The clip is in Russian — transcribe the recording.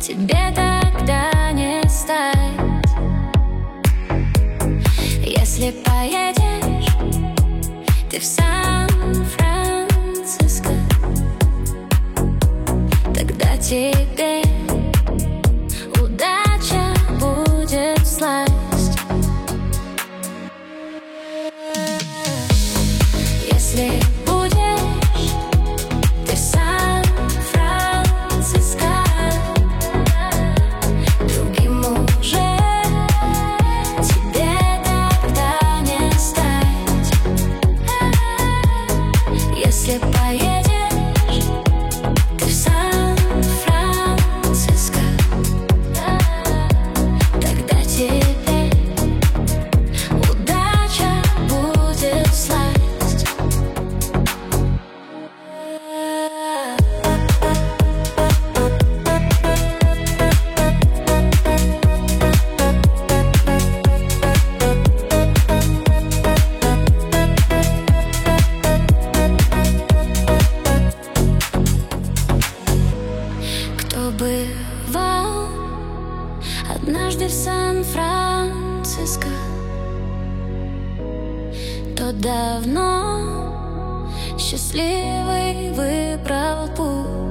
тебе тогда не стать. Если поедешь ты в Сан-Франциско, тогда тебе удача будет сласть. Если будешь ты в Сан-Франциско, другим уже тебе тогда не стать. Если поедешь ты в Сан-Франциско, тогда тебе удача будет сласть. Кто бывал однажды в Сан-Франциско, тот давно счастливый выбрал путь.